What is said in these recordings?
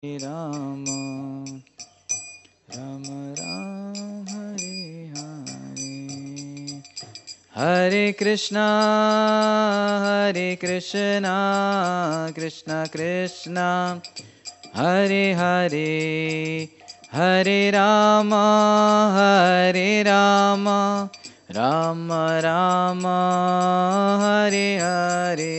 Ram Ram Ram Hare Hare Hare Krishna Krishna Krishna Hare Hare Hare Rama Rama Rama Hare Hare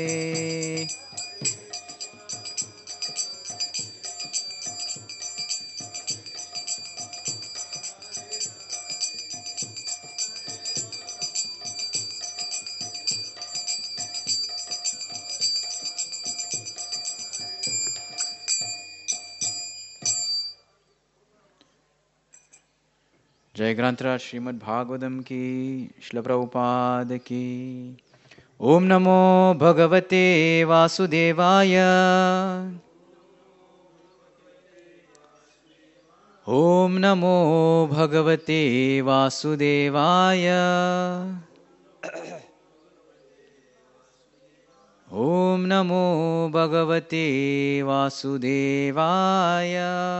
जय ग्रंथराज श्रीमद् भागवतम की श्रील प्रभुपाद की। ओम नमो भगवते वासुदेवाय ओम नमो भगवते वासुदेवाय ओम नमो भगवते वासुदेवाय।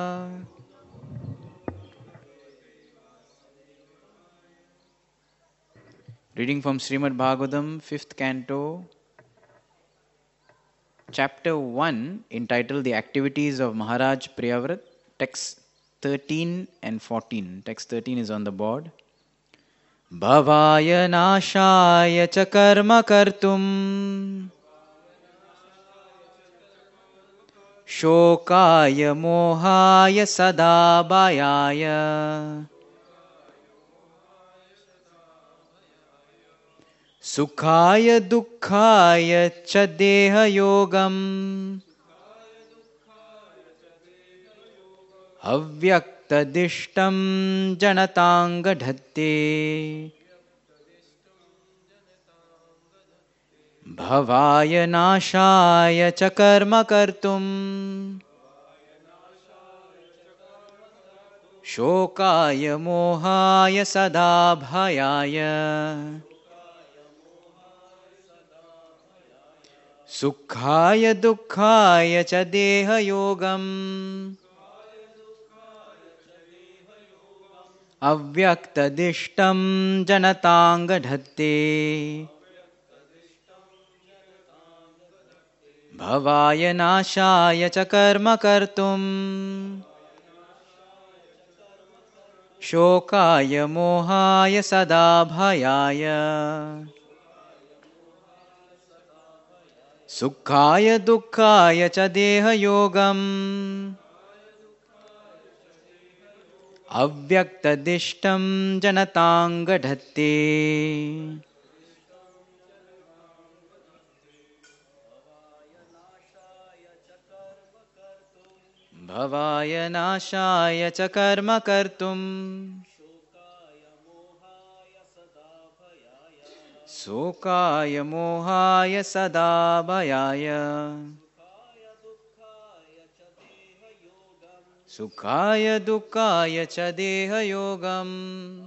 Reading from Srimad Bhagavatam, 5th canto, chapter 1, entitled The Activities of Maharaj Priyavrat, text 13 and 14. Text 13 is on the board. Bhavaya nashaya cha karma kartum shokaya mohaya sada bhayaya Sukhaya dukkhaya cha deha yogam Avyaktadishtam janatanga dhatte Bhavaya nashaya cha karma kartum Shokaya mohaya sada bhayaya Sukhaya dukkhaya cha deha yogam Avyaktadishtam janatanga dhatte Bhavaya nashaya cha karma kartum Shokaya mohaya sada bhayaya Sukhaya dukkhaya cha deha yogam Avyaktadishtam janatanga dhatte Bhavaya nashaya cha karma kartum Sukaya mohaya sada bhayaya Sukhaya dukkhaya cha deha yogam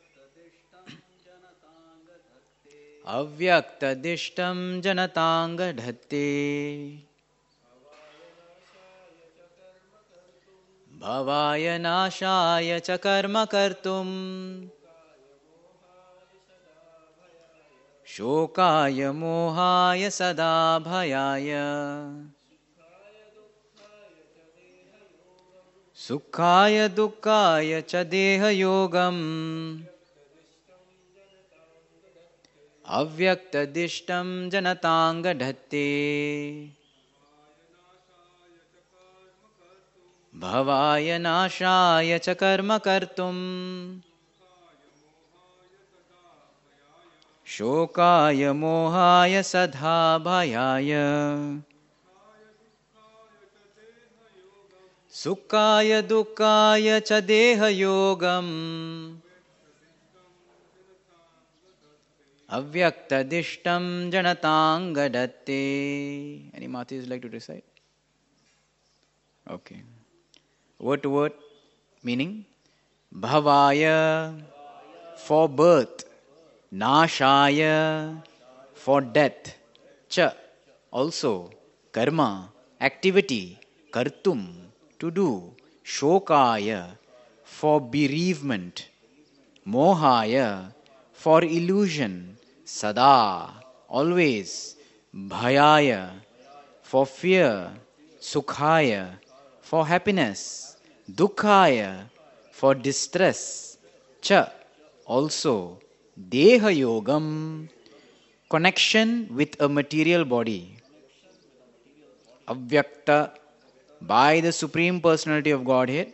Avyaktadishtam janatanga dhatte Bhavaya nashaya cha karma kartum Shokaya mohaya sada bhayaya Sukhaya dukkhaya cha deha yogam Avyaktadishtam janatanga dhatte Bhavaya nashaya cha karma kartum Shokaya mohaya sada bhayaya Sukhaya dukkhaya cha deha yogam Avyaktadishtam janatanga dhatte. Any Matis like to recite? Okay. Word to word meaning Bhavaya for birth, Nashaya for death, Cha also karma activity, Kartum to do. Shokaya, for bereavement. Mohaya, for illusion. Sada, always. Bhayaya, for fear. Sukhaya, for happiness. Dukhaya, for distress. Cha, also. Deha yogam, connection with a material body. Avyakta, by the Supreme Personality of Godhead.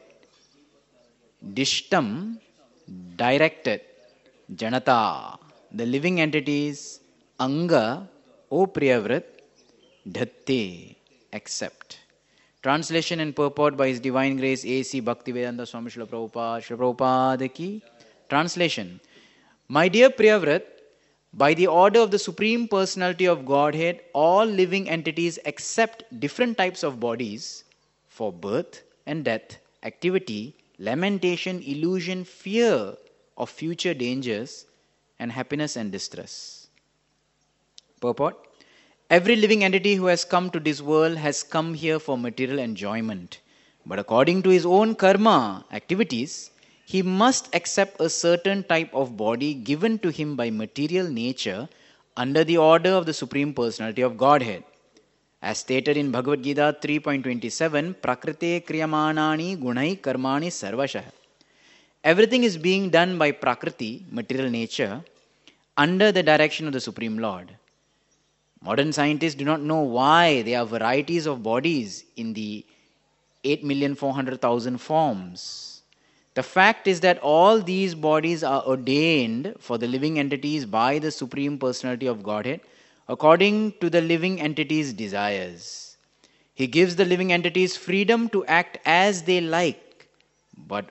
Dishtam, directed. Janata, the living entities. Anga, O Priyavrat. Dhatte, accept. Translation and purport by His Divine Grace A.C. Bhaktivedanta Swami Srila Prabhupada. Srila Prabhupada ki. Translation. My dear Priyavrat, by the order of the Supreme Personality of Godhead, all living entities accept different types of bodies for birth and death, activity, lamentation, illusion, fear of future dangers, and happiness and distress. Purport. Every living entity who has come to this world has come here for material enjoyment. But according to his own karma, activities, he must accept a certain type of body given to him by material nature under the order of the Supreme Personality of Godhead. As stated in Bhagavad Gita 3.27, Prakrite kriyamanani gunai karmani sarvashah. Everything is being done by Prakriti, material nature, under the direction of the Supreme Lord. Modern scientists do not know why there are varieties of bodies in the 8,400,000 forms. The fact is that all these bodies are ordained for the living entities by the Supreme Personality of Godhead according to the living entities' desires. He gives the living entities freedom to act as they like, but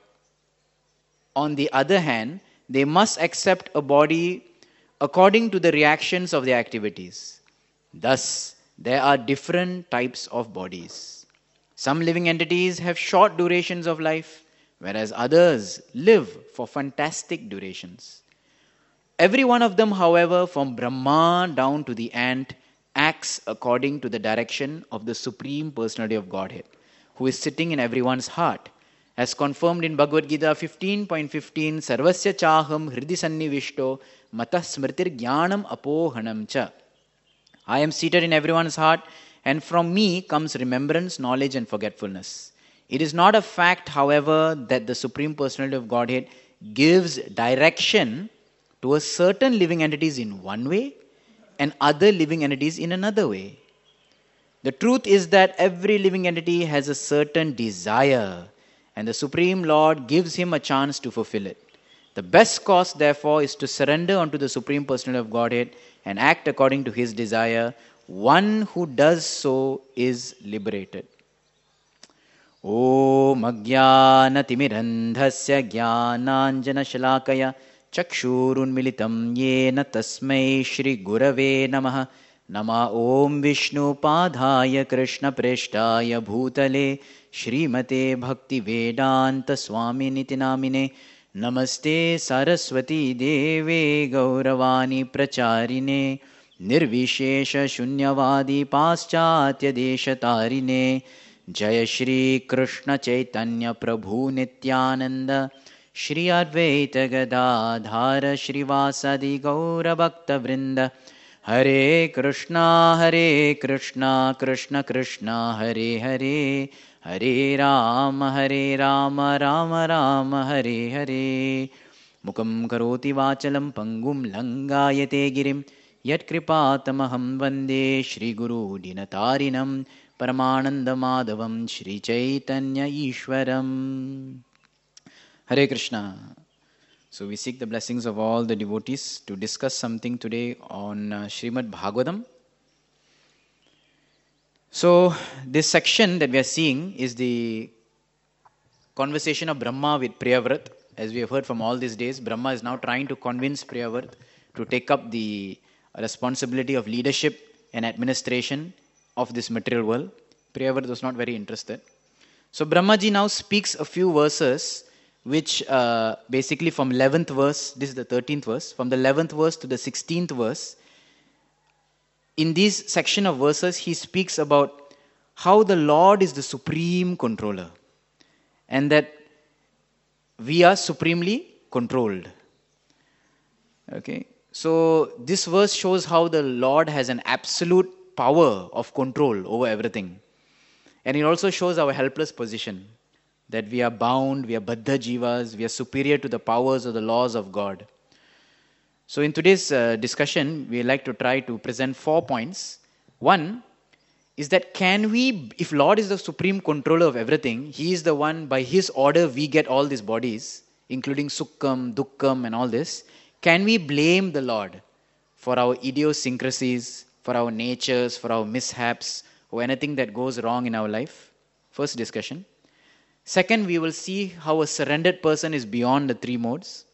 on the other hand, they must accept a body according to the reactions of their activities. Thus, there are different types of bodies. Some living entities have short durations of life, whereas others live for fantastic durations. Every one of them, however, from Brahma down to the ant, acts according to the direction of the Supreme Personality of Godhead, who is sitting in everyone's heart. As confirmed in Bhagavad Gita 15.15, Sarvasya chaham hridi sannivishto matah smritir jnanam apohanam cha. I am seated in everyone's heart, and from me comes remembrance, knowledge, and forgetfulness. It is not a fact, however, that the Supreme Personality of Godhead gives direction to a certain living entities in one way and other living entities in another way. The truth is that every living entity has a certain desire, and the Supreme Lord gives him a chance to fulfill it. The best course, therefore, is to surrender unto the Supreme Personality of Godhead and act according to his desire. One who does so is liberated. Om Ajnanatimirandhasya Jnananjana Shalakaya Chakshurunmilitam Yena Tasmai Shri Gurave Namaha. Nama Om Vishnu Padhaya Krishna Preshtaya Bhutale Shrimate Bhakti Vedanta Swami Nitinamine. Namaste Saraswati Deve Gauravani Pracharine Nirvishesha Shunyavadi Paschatya Deshatarine Jaya Shri Krishna Chaitanya Prabhu Nityananda Shri Advaita Gadadhara Shrivasadi Gaura Bhakta Vrinda Hare Krishna Krishna Krishna Hare Hare Hare Rama Rama Rama Hare Hare. Mukam karoti vachalam pangum langayate girim yat kripatamaham vande Shri Guru dinatarinam Paramananda Madhavam Shri Chaitanya Ishwaram. Hare Krishna. So we seek the blessings of all the devotees to discuss something today on Srimad Bhagavatam. So this section that we are seeing is the conversation of Brahma with Priyavrat. As we have heard from all these days, Brahma is now trying to convince Priyavrat to take up the responsibility of leadership and administration of this material world. Priyavrat was not very interested. So Brahmaji now speaks a few verses which basically from 11th verse, this is the 13th verse, from the 11th verse to the 16th verse. In this section of verses, he speaks about how the Lord is the supreme controller. and that we are supremely controlled. Okay, so this verse shows how the Lord has an absolute power of control over everything. And it also shows our helpless position, that we are bound, we are baddha jivas, we are superior to the powers or the laws of God. So in today's discussion, we like to try to present 4 points. One is that can we, if Lord is the supreme controller of everything, He is the one, by His order we get all these bodies, including Sukham, Dukkham and all this. Can we blame the Lord for our idiosyncrasies, for our natures, for our mishaps, or anything that goes wrong in our life? First discussion. Second, we will see how a surrendered person is beyond the 3 modes.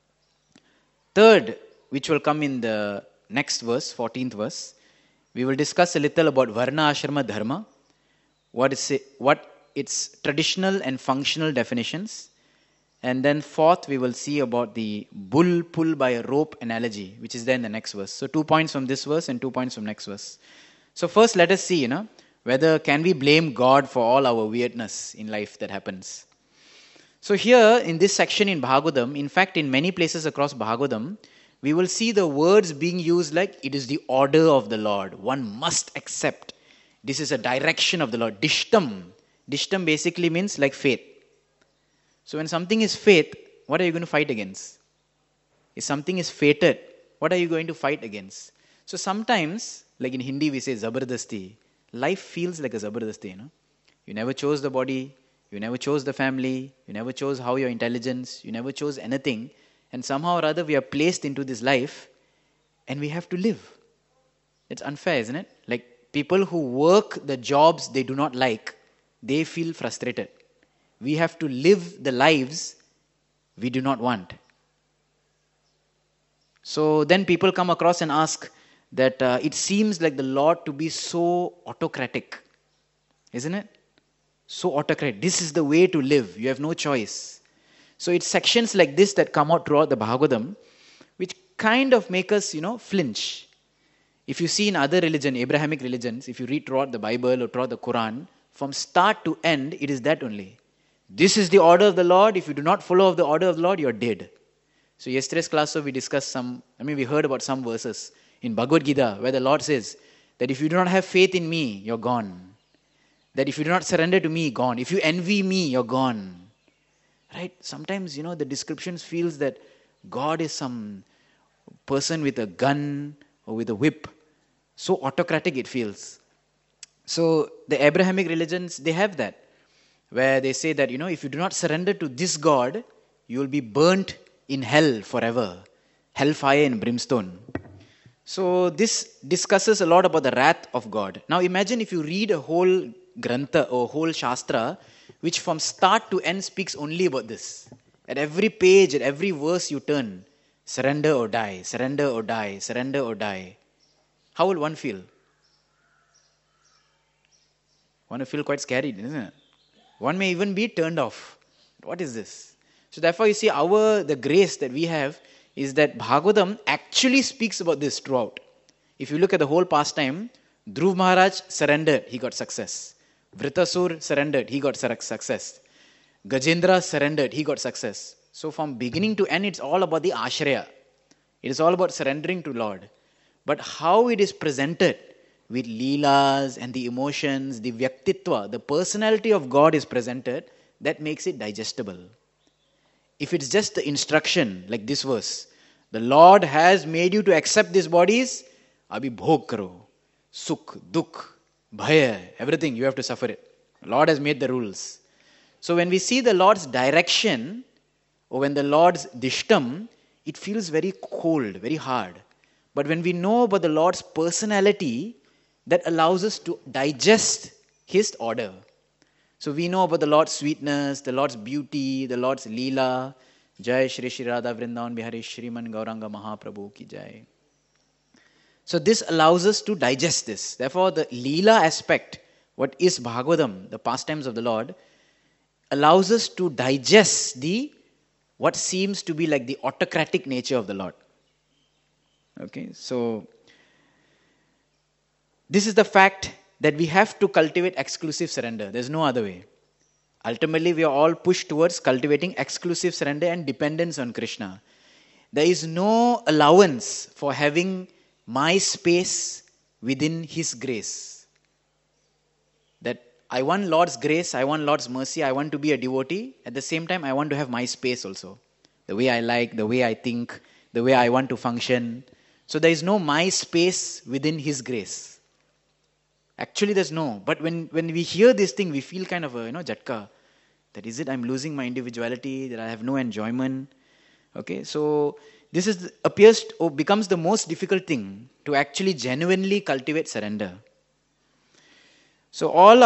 Third, which will come in the next verse, 14th verse, we will discuss a little about Varna Ashrama Dharma, what its traditional and functional definitions. And then fourth, we will see about the bull pull by a rope analogy, which is there in the next verse. So 2 points from this verse and 2 points from next verse. So first, let us see, whether can we blame God for all our weirdness in life that happens. So here in this section in Bhagavatam, in fact in many places across Bhagavatam, we will see the words being used like it is the order of the Lord. One must accept. This is a direction of the Lord. Dishtam. Dishtam basically means like faith. So when something is faith, what are you going to fight against? If something is fated, what are you going to fight against? So sometimes, like in Hindi we say zabardasti, life feels like a zabardasti, You never chose the body, you never chose the family, you never chose how your intelligence, you never chose anything. And somehow or other we are placed into this life and we have to live. It's unfair, isn't it? Like people who work the jobs they do not like, they feel frustrated. We have to live the lives we do not want. So then people come across and ask that it seems like the Lord to be so autocratic, isn't it? So autocratic. This is the way to live. You have no choice. So it's sections like this that come out throughout the Bhagavatam, which kind of make us, flinch. If you see in other religion, Abrahamic religions, if you read throughout the Bible or throughout the Quran, from start to end, it is that only. This is the order of the Lord. If you do not follow the order of the Lord, you're dead. So yesterday's class, we discussed we heard about some verses in Bhagavad Gita where the Lord says that if you do not have faith in me, you're gone. That if you do not surrender to me, gone. If you envy me, you're gone. Right? Sometimes, the descriptions feels that God is some person with a gun or with a whip. So autocratic it feels. So the Abrahamic religions, they have that. Where they say that, if you do not surrender to this God, you will be burnt in hell forever. Hellfire and brimstone. So this discusses a lot about the wrath of God. Now imagine if you read a whole Grantha or whole Shastra, which from start to end speaks only about this. At every page, at every verse you turn, surrender or die, surrender or die, surrender or die. How will one feel? One will feel quite scary, isn't it? One may even be turned off. What is this? So therefore you see the grace that we have is that Bhagavatam actually speaks about this throughout. If you look at the whole pastime, Dhruv Maharaj surrendered, he got success. Vritasur surrendered, he got success. Gajendra surrendered, he got success. So from beginning to end, it's all about the ashraya. It is all about surrendering to Lord. But how it is presented with leelas and the emotions, the vyaktitva, the personality of God is presented, that makes it digestible. If it's just the instruction, like this verse, the Lord has made you to accept these bodies, abhi bhog karo, sukh, dukh, bhaya, everything, you have to suffer it. The Lord has made the rules. So when we see the Lord's direction, or when the Lord's dishtam, it feels very cold, very hard. But when we know about the Lord's personality, that allows us to digest His order. So we know about the Lord's sweetness, the Lord's beauty, the Lord's leela. Jai Shri Shri Radha Vrindavan Bihari Shriman Gauranga Mahaprabhu ki Jai. So this allows us to digest this. Therefore, the leela aspect, what is Bhagavatam, the pastimes of the Lord, allows us to digest what seems to be like the autocratic nature of the Lord. Okay, so this is the fact that we have to cultivate exclusive surrender. There's no other way. Ultimately, we are all pushed towards cultivating exclusive surrender and dependence on Krishna. There is no allowance for having my space within His grace. That I want Lord's grace, I want Lord's mercy, I want to be a devotee. At the same time, I want to have my space also. The way I like, the way I think, the way I want to function. So there is no my space within His grace. Actually, there's no. But when we hear this thing, we feel kind of a, jatka. That is it, I'm losing my individuality, that I have no enjoyment. Okay, so this appears or becomes the most difficult thing to actually genuinely cultivate surrender. So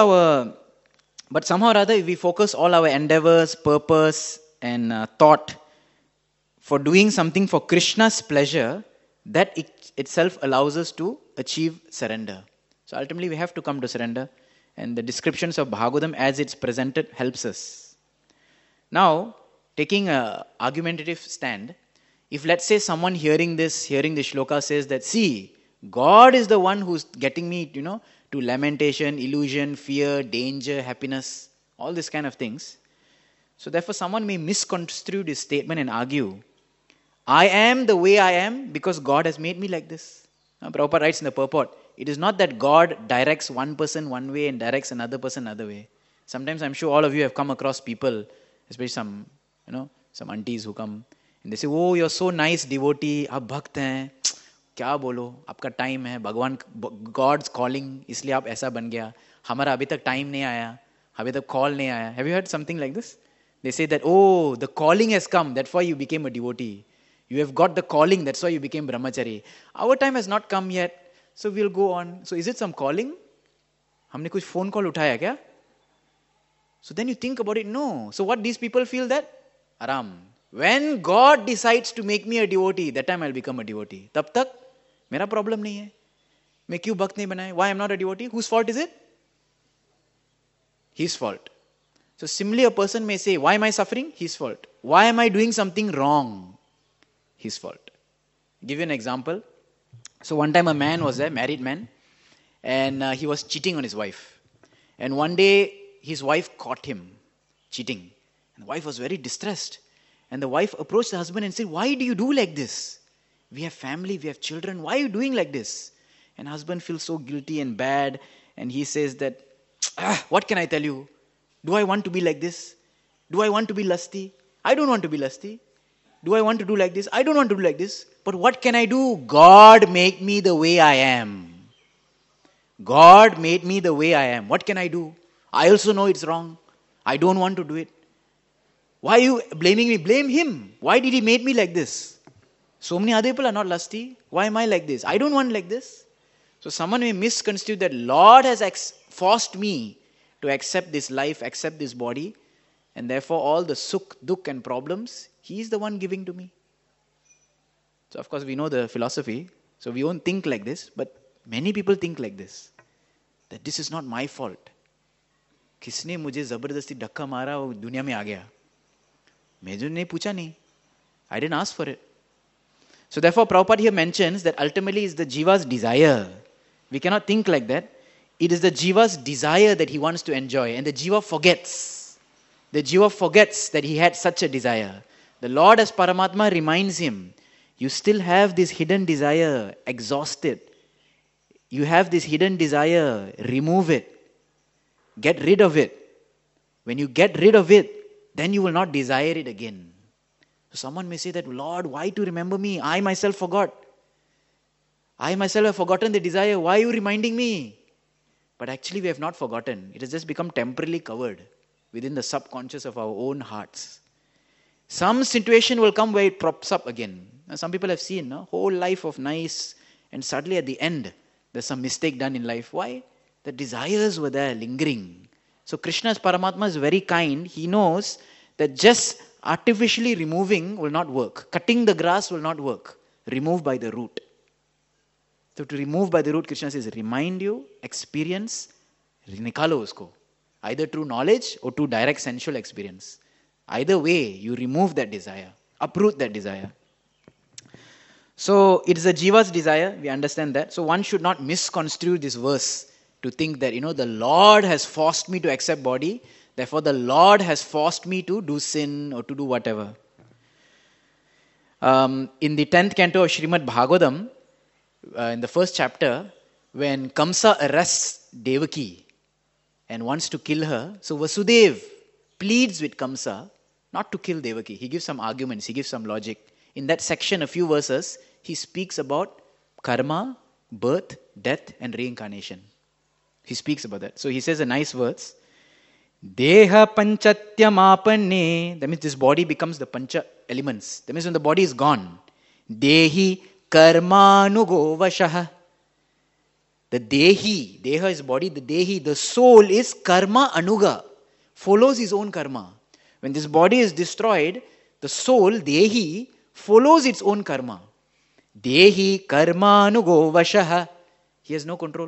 but somehow or other, if we focus all our endeavors, purpose, and thought for doing something for Krishna's pleasure, that itself allows us to achieve surrender. So ultimately, we have to come to surrender, and the descriptions of Bhagavatam as it's presented helps us. Now, taking an argumentative stand, if let's say someone hearing the shloka says that, see, God is the one who's getting me, to lamentation, illusion, fear, danger, happiness, all these kind of things. So therefore, someone may misconstrue this statement and argue, I am the way I am because God has made me like this. Now, Prabhupada writes in the purport, it is not that God directs one person one way and directs another person another way. Sometimes I'm sure all of you have come across people, especially some aunties who come and they say, oh, you're so nice devotee, आप भक्त हैं, क्या बोलो, आपका time है, भगवान, God's calling, इसलिए आप ऐसा बन गया, हमारा अभी तक टाइम नहीं आया, अभी तक call नहीं आया. Have you heard something like this? They say that, oh, the calling has come, that's why you became a devotee. You have got the calling, that's why you became brahmachari. Our time has not come yet, so we'll go on. So is it some calling? हमने कुछ phone call उठाया क्या? So then you think about it, no. So what these people feel that? Aram. When God decides to make me a devotee, that time I'll become a devotee. तब तक मेरा problem नहीं है. मैं क्यों भक्त नहीं बनाए? Why I'm not a devotee? Whose fault is it? His fault. So similarly, a person may say, why am I suffering? His fault. Why am I doing something wrong? His fault. I'll give you an example. So one time a man was there, married man, and he was cheating on his wife. And one day his wife caught him cheating. And the wife was very distressed. And the wife approached the husband and said, why do you do like this? We have family, we have children. Why are you doing like this? And husband feels so guilty and bad. And he says that, what can I tell you? Do I want to be like this? Do I want to be lusty? I don't want to be lusty. Do I want to do like this? I don't want to do like this. But what can I do? God made me the way I am. God made me the way I am. What can I do? I also know it's wrong. I don't want to do it. Why are you blaming me? Blame him. Why did he make me like this? So many other people are not lusty. Why am I like this? I don't want like this. So someone may misconstrue that Lord has forced me to accept this life, accept this body, and therefore all the sukh, dukh and problems, He is the one giving to me. So of course we know the philosophy, so we won't think like this, but many people think like this, that this is not my fault. किसने मुझे जबरदस्ती धक्का मारा और दुनिया में आ गया? मैं जो नहीं पूछा नहीं. I didn't ask for it. So therefore Prabhupada here mentions that ultimately it's the jiva's desire. We cannot think like that. It is the jiva's desire that he wants to enjoy, and the jiva forgets. The jiva forgets that he had such a desire. The Lord as Paramatma reminds him, you still have this hidden desire, exhaust it. You have this hidden desire, remove it. Get rid of it. When you get rid of it, then you will not desire it again. So someone may say that, Lord, why to remember me? I myself forgot. I myself have forgotten the desire. Why are you reminding me? But actually we have not forgotten. It has just become temporarily covered within the subconscious of our own hearts. Some situation will come where it props up again. Now, some people have seen a whole life of nice, and suddenly at the end, there's some mistake done in life. Why? The desires were there lingering. So Krishna's Paramatma is very kind. He knows that just artificially removing will not work. Cutting the grass will not work. Remove by the root. So to remove by the root, Krishna says, remind you, experience, nikalo usko. Either through knowledge or through direct sensual experience. Either way, you remove that desire. Uproot that desire. So it is a jiva's desire. We understand that. So one should not misconstrue this verse to think that, the Lord has forced me to accept body. Therefore, the Lord has forced me to do sin or to do whatever. In the 10th canto of Srimad Bhagavatam, in the first chapter, when Kamsa arrests Devaki and wants to kill her, so Vasudev pleads with Kamsa not to kill Devaki. He gives some arguments, he gives some logic. In that section, a few verses, he speaks about karma, birth, death, and reincarnation. He speaks about that. So he says a nice verse. Deha panchatyamapanne. That means this body becomes the pancha elements. That means when the body is gone. Dehi karmanugo vashaha. The deha is body, the dehi, the soul is karma anuga. Follows his own karma. When this body is destroyed, the soul, dehi, follows its own karma. Dehi karmanugo vashaha. He has no control.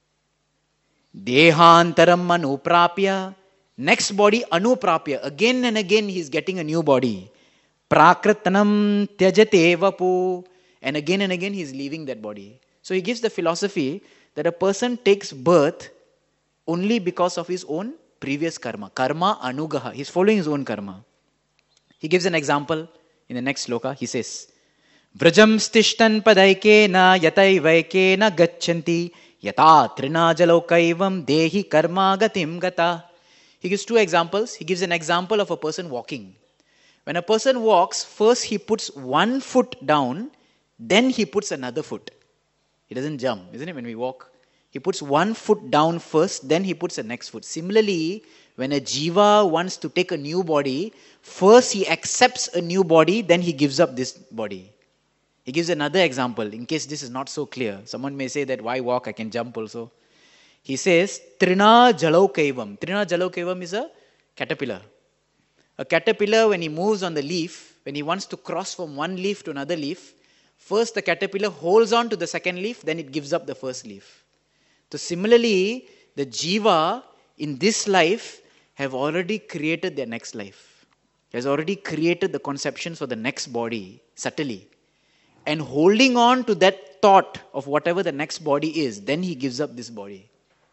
Dehantaram anuprapya. Next body anuprapya. Again and again he is getting a new body. Prakritanam tyajate vapu. And again he is leaving that body. So he gives the philosophy that a person takes birth only because of his own previous karma. Karma anugaha. He is following his own karma. He gives an example in the next sloka. He says, Vrajam stishtan padaikena yatai vaikena gachanti yata trinajalokavam dehi karma gatim gata. He gives two examples. He gives an example of a person walking. When a person walks, first he puts one foot down, then he puts another foot. He doesn't jump, isn't it? When we walk, he puts one foot down first, then he puts the next foot. Similarly, when a jiva wants to take a new body, first he accepts a new body, then he gives up this body. He gives another example, in case this is not so clear. Someone may say that, why walk? I can jump also. He says, Trina Jalokaivam. Trina Jalokaivam is a caterpillar. A caterpillar, when he moves on the leaf, when he wants to cross from one leaf to another leaf, first the caterpillar holds on to the second leaf, then it gives up the first leaf. So similarly, the jiva in this life have already created their next life. He has already created the conceptions for the next body, subtly. And holding on to that thought of whatever the next body is, then he gives up this body.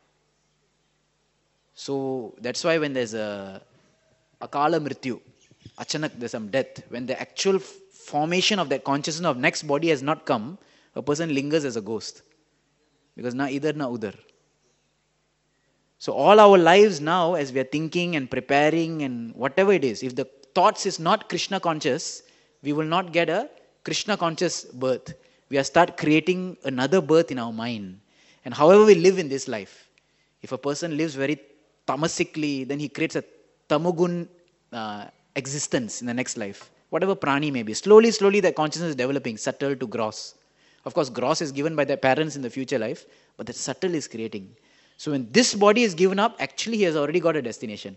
So that's why when there's a akala mrityu, achanak, there's some death, when the actual formation of that consciousness of next body has not come, a person lingers as a ghost. Because na idhar na udhar. So all our lives now, as we are thinking and preparing and whatever it is, if the thoughts is not Krishna conscious, we will not get a Krishna conscious birth. We are start creating another birth in our mind. And however we live in this life, if a person lives very tamasically, then he creates a tamogun existence in the next life. Whatever prani may be. Slowly that consciousness is developing, subtle to gross. Of course, gross is given by their parents in the future life, but that subtle is creating. So when this body is given up, actually he has already got a destination.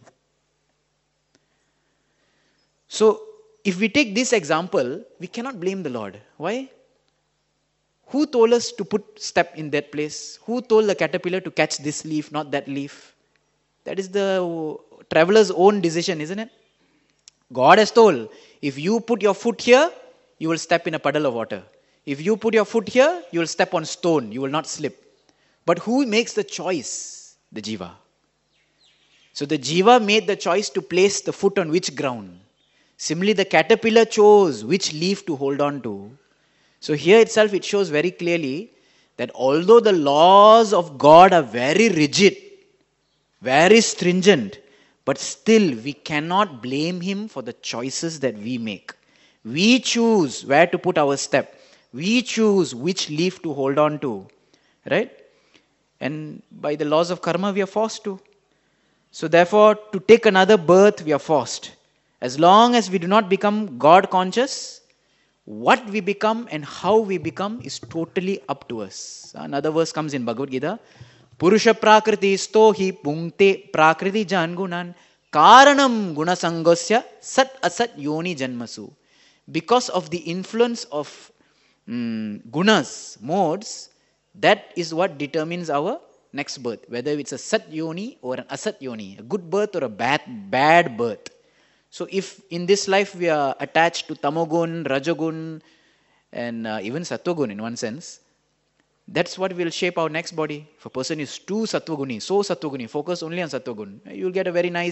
So if we take this example, we cannot blame the Lord. Why? Who told us to put step in that place? Who told the caterpillar to catch this leaf, not that leaf? That is the traveler's own decision, isn't it? God has told, if you put your foot here, you will step in a puddle of water. If you put your foot here, you will step on stone, you will not slip. But who makes the choice? The jiva. So the jiva made the choice to place the foot on which ground. Similarly, the caterpillar chose which leaf to hold on to. So here itself it shows very clearly that although the laws of God are very rigid, very stringent, but still we cannot blame him for the choices that we make. We choose where to put our step. We choose which leaf to hold on to. Right? And by the laws of karma we are forced to. So therefore, to take another birth we are forced. As long as we do not become God conscious, what we become and how we become is totally up to us. Another verse comes in Bhagavad Gita. Purusha prakriti stohi pungte prakriti jangunan karanam gunasangosya sat asat yoni janmasu. Because of the influence of gunas, modes, that is what determines our next birth. Whether it's a sat yoni or an asat yoni, a good birth or a bad birth. So if in this life we are attached to tamogun, rajagun, and even sattvagun in one sense, that's what will shape our next body. If a person is too sattvaguni, so sattvaguni, focus only on sattvagun, you'll get a very nice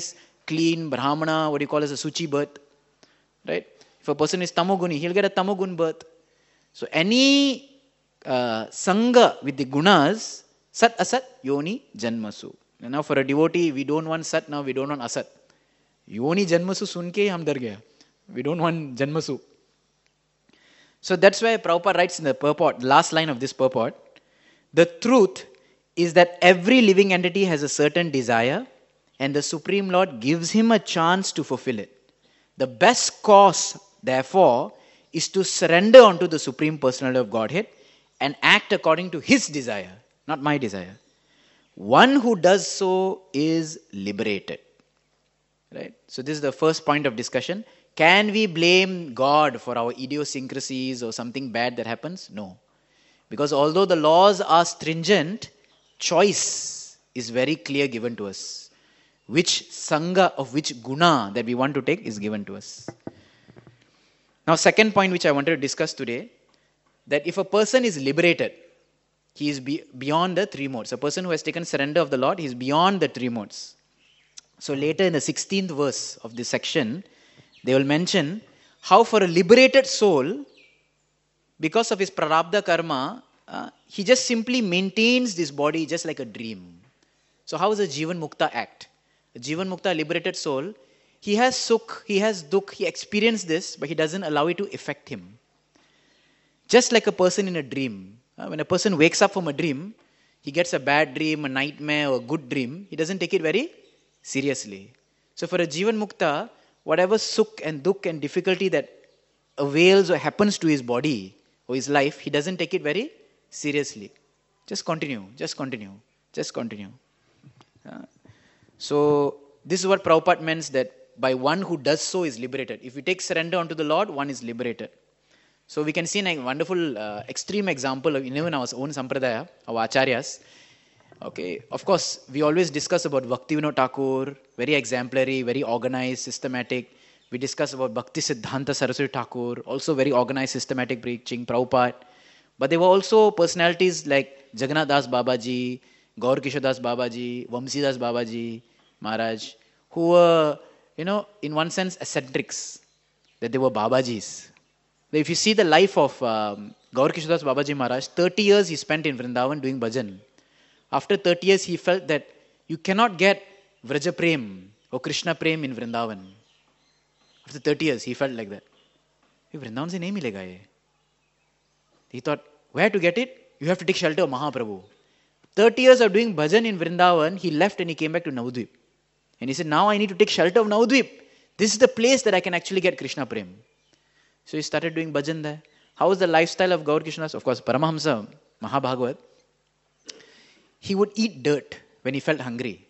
clean Brahmana, what you call as a Suchi birth. Right? If a person is Tamoguni, he'll get a Tamogun birth. So any Sangha with the gunas, Sat Asat Yoni Janmasu. And now for a devotee, we don't want Sat now, we don't want Asat. Yoni Janmasu sunke hum dar gaya. We don't want Janmasu. So that's why Prabhupada writes in the purport, last line of this purport, the truth is that every living entity has a certain desire and the Supreme Lord gives him a chance to fulfill it. The best course, therefore, is to surrender unto the Supreme Personality of Godhead and act according to his desire, not my desire. One who does so is liberated. Right? So this is the first point of discussion. Can we blame God for our idiosyncrasies or something bad that happens? No. Because although the laws are stringent, choice is very clear given to us. Which sangha of which guna that we want to take is given to us. Now, second point which I wanted to discuss today, that if a person is liberated, he is beyond the three modes. A person who has taken surrender of the Lord, he is beyond the three modes. So later in the 16th verse of this section, they will mention how for a liberated soul, because of his prarabdha karma, he just simply maintains this body just like a dream. So how does a Jivan Mukta act? A Jivan Mukta, liberated soul, he has sukh, he has dukh, he experienced this, but he doesn't allow it to affect him. Just like a person in a dream. When a person wakes up from a dream, he gets a bad dream, a nightmare, or a good dream, he doesn't take it very seriously. So for a Jivan Mukta, whatever sukh and dukh and difficulty that avails or happens to his body or his life, he doesn't take it very seriously. Just continue, just continue, just continue. So this is what Prabhupada means, that by one who does so is liberated. If we take surrender unto the Lord, one is liberated. So we can see a wonderful extreme example of even our own sampradaya, our acharyas. Okay, of course, we always discuss about Bhaktivinoda Thakur, very exemplary, very organized, systematic. We discuss about Bhakti Siddhanta Saraswati Thakur, also very organized, systematic preaching, Prabhupada. But there were also personalities like Jagannath Das Babaji, Gaur Kishore Das Babaji, Vamsi Das Babaji, Maharaj, who were, in one sense, eccentrics, that they were Babajis. If you see the life of Gaur Kishore Das Babaji Maharaj, 30 years he spent in Vrindavan doing bhajan. After 30 years, he felt that you cannot get Vraja Prem or Krishna Prem in Vrindavan. After 30 years, he felt like that. Vrindavan se nahi milega ye. He thought, where to get it? You have to take shelter of Mahaprabhu. 30 years of doing bhajan in Vrindavan, he left and he came back to Navadvip. And he said, now I need to take shelter of Navadvip. This is the place that I can actually get Krishna Prem. So he started doing bhajan there. How was the lifestyle of Gaur Krishna? Of course, Paramahamsa, Mahabhagavad. He would eat dirt when he felt hungry.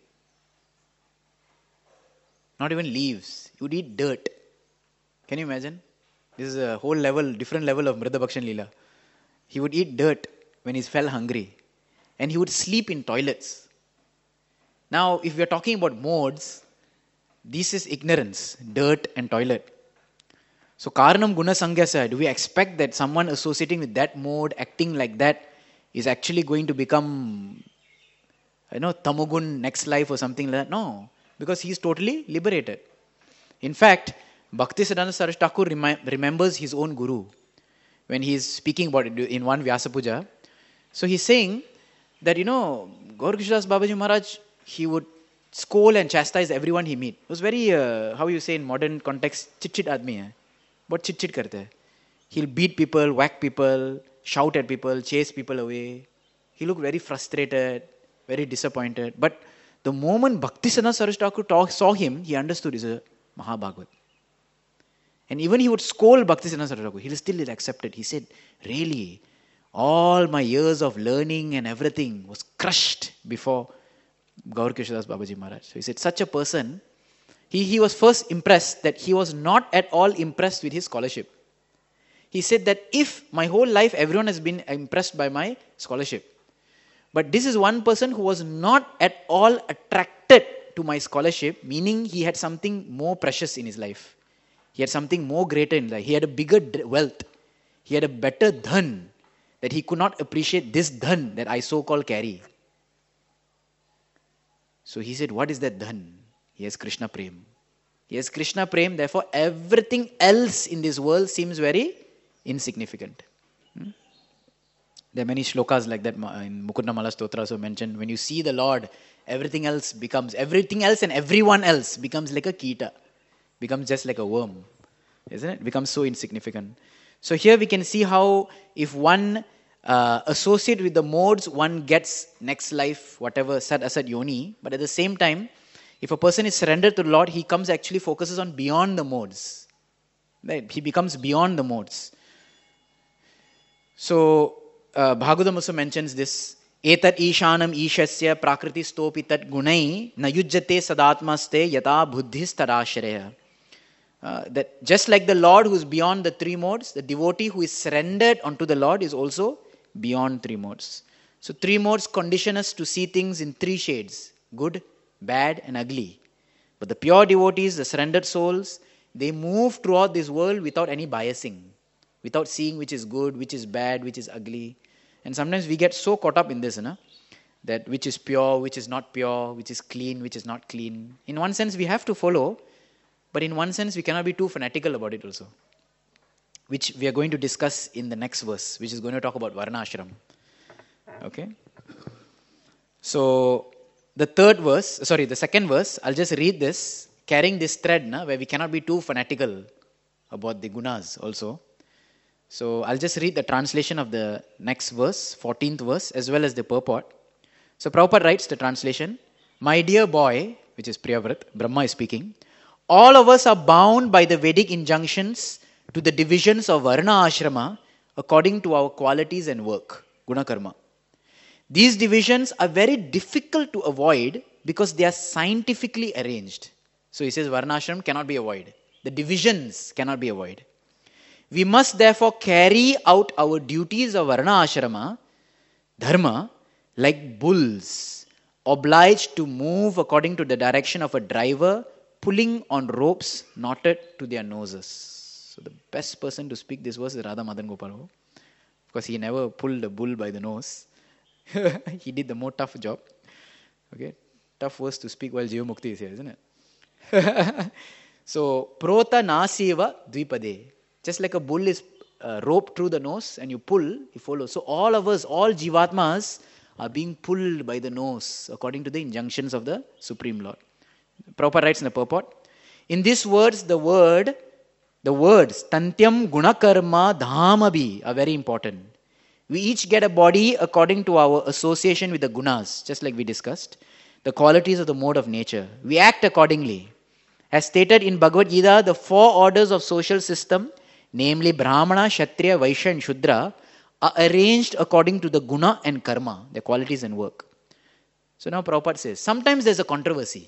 Not even leaves. He would eat dirt. Can you imagine? This is a whole level, different level of Mrida Bhakshan Leela. He would eat dirt when he felt hungry. And he would sleep in toilets. Now, if we are talking about modes, this is ignorance, dirt and toilet. So, Karanam Guna Sangyasa, do we expect that someone associating with that mode, acting like that, is actually going to become, Tamogun next life or something like that? No, because he is totally liberated. In fact, Bhaktisiddhanta Saraswati Thakur remembers his own guru when he is speaking about it in one Vyasa Puja. So he's saying that, Gaur Kishore Das Babaji Maharaj, he would scold and chastise everyone he meet. It was very, how you say in modern context, chit-chit admi hai. But chit-chit karte hai. He'll beat people, whack people, shout at people, chase people away. He looked very frustrated, very disappointed. But the moment Bhaktisiddhanta Saraswati Thakur saw him, he understood he's a Mahabhagavad. And even he would scold Bhaktisiddhanta Saraswati Thakur, he'll still accept it. He said, really, all my years of learning and everything was crushed before Gaur Kishore Das Babaji Maharaj. So he said, such a person, he was first impressed that he was not at all impressed with his scholarship. He said that if my whole life everyone has been impressed by my scholarship, but this is one person who was not at all attracted to my scholarship, meaning he had something more precious in his life. He had something more greater in life. He had a bigger wealth. He had a better dhan, that he could not appreciate this dhan that I so-called carry. So he said, what is that dhan? He has Krishna Prem. He has Krishna Prem, therefore everything else in this world seems very insignificant. There are many shlokas like that in Mukunda Mala Stotra also mentioned. When you see the Lord, everything else and everyone else becomes like a kita, becomes just like a worm, isn't it? Becomes so insignificant. So here we can see how if one associate with the modes, one gets next life, whatever, sat asat yoni, but at the same time, if a person is surrendered to the Lord, he comes actually focuses on beyond the modes. Right? He becomes beyond the modes. So, Bhagavatam also mentions this. Etat ishanam ishasya prakriti stopi tat gunai nayujjate sadatmaste yata buddhis tarashreya. That just like the Lord who is beyond the three modes, the devotee who is surrendered unto the Lord is also beyond three modes. So three modes condition us to see things in three shades: good, bad and ugly. But the pure devotees, the surrendered souls, they move throughout this world without any biasing, without seeing which is good, which is bad, which is ugly. And sometimes we get so caught up in this, that which is pure, which is not pure, which is clean, which is not clean. In one sense, we have to follow, but in one sense, we cannot be too fanatical about it also, which we are going to discuss in the next verse, which is going to talk about Varna Ashram. Okay? So, the second verse, I'll just read this, carrying this thread, where we cannot be too fanatical about the gunas also. So I'll just read the translation of the next verse, 14th verse, as well as the purport. So Prabhupada writes the translation: My dear boy, which is Priyavrat, Brahma is speaking, all of us are bound by the Vedic injunctions to the divisions of Varna Ashrama according to our qualities and work, Guna Karma. These divisions are very difficult to avoid because they are scientifically arranged. So he says Varna Ashram cannot be avoided. The divisions cannot be avoided. We must therefore carry out our duties of Varna Ashrama, Dharma, like bulls, obliged to move according to the direction of a driver pulling on ropes knotted to their noses. So the best person to speak this verse is Radha Madan Gopal, because he never pulled a bull by the nose. He did the more tough job. Okay, tough verse to speak while Jiva Mukti is here, isn't it? So, Prota Nasiva Dvipade. Just like a bull is roped through the nose and you pull, you follow. So all of us, all Jivatmas are being pulled by the nose according to the injunctions of the Supreme Lord. Prabhupada writes in the purport, in these words, the words Tantyam Gunakarma Dhamabi are very important. We each get a body according to our association with the gunas, just like we discussed, the qualities of the mode of nature. We act accordingly. As stated in Bhagavad Gita, the four orders of social system, namely Brahmana, Kshatriya, Vaishya and Shudra, are arranged according to the guna and karma, their qualities and work. So now Prabhupada says, sometimes there's a controversy.